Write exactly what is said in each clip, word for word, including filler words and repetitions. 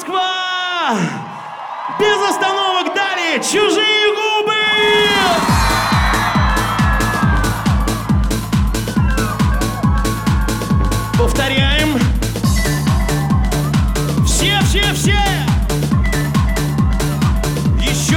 Москва! Без остановок далее «Чужие губы». Повторяем. Все, все, все. Еще.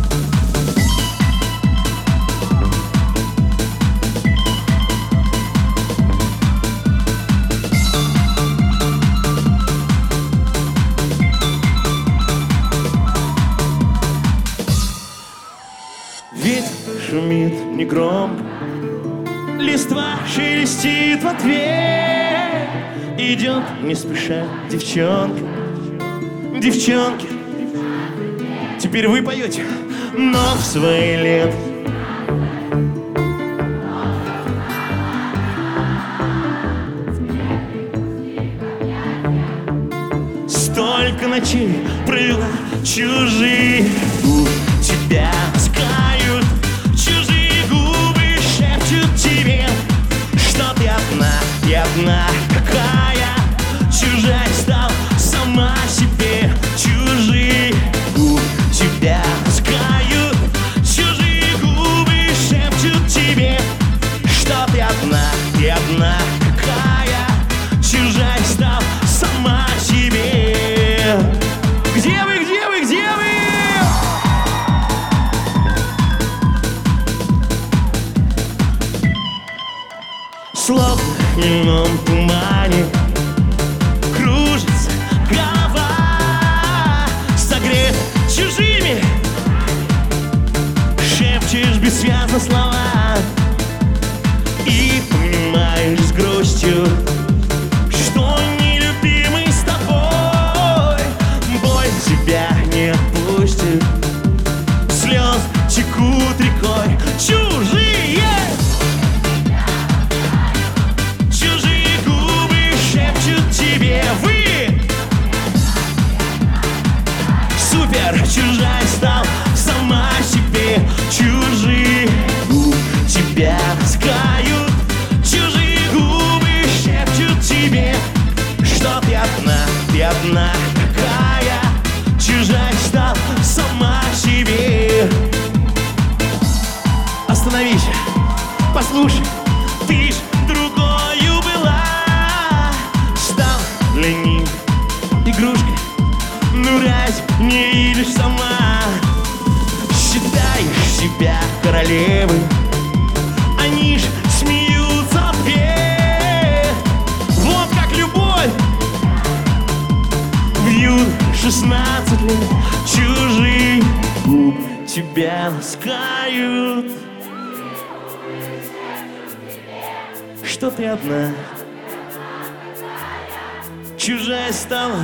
Ветер шумит негромко, листва шелестит в ответ. Идет не спеша девчонка, девчонки. Теперь вы поете, но в свои лет. Столько ночей провела, чужие губы тебя скают, чужие губы шепчут тебе, что ты одна, и одна какая, чужая стала сама себе. Чужие губы тебя скают, чужие губы шепчут тебе, что ты одна, и одна какая, чужая стала сама себе. Где вы, где вы, где вы? Словно в дневном тумане кружится голова, согрет чужими, шепчешь бессвязно слова и понимаешь с грустью, что нелюбимый с тобой боль тебя не отпустит. Слез текут рекой, чужие, чужие губы шепчут тебе. Вы супер, чужая стал сама себе. Чужие губы тебя скают, чужие губы шепчут тебе, что ты одна, ты одна такая, чужая стал сама себе. Остановись, послушай, ты ж другою была, стал для них игрушкой. Ну разве не видишь сама? Считаешь себя королевой, они ж смеются в ответ. Вот как любовь вьют шестнадцать лет. Чужие губы тебя ласкают, что ты одна, чужая стала.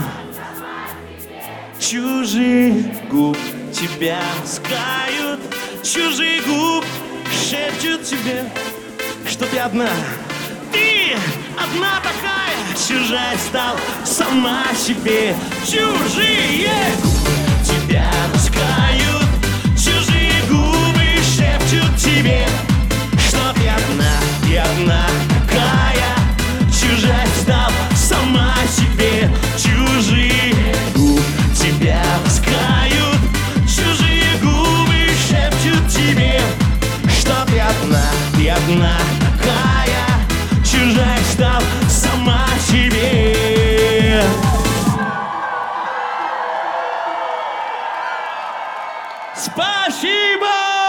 Чужие губ тебя ласкают, чужие губ шепчут тебе, что ты одна. Ты одна такая, чужая стала сама себе. Чужие тебя ласкают, чужие губы шепчут тебе, что ты одна, ты одна такая, чужая стала сама себе. Чужие губы тебя ласкают, чужие губы шепчут тебе, что ты одна, ты одна такая, чужая стала сама себе. Спасибо!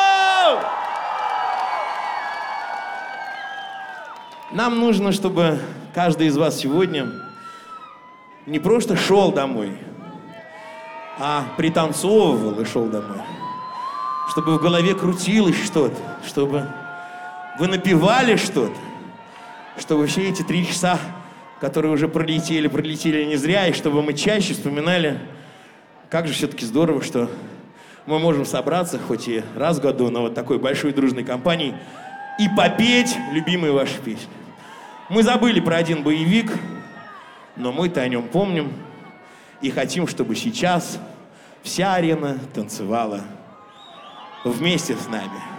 Нам нужно, чтобы каждый из вас сегодня не просто шел домой, а пританцовывал и шел домой. Чтобы в голове крутилось что-то, чтобы вы напевали что-то, чтобы все эти три часа, которые уже пролетели, пролетели не зря, и чтобы мы чаще вспоминали, как же все-таки здорово, что мы можем собраться, хоть и раз в году, но вот такой большой дружной компанией, и попеть любимые ваши песни. Мы забыли про один боевик, но мы-то о нем помним и хотим, чтобы сейчас вся арена танцевала вместе с нами.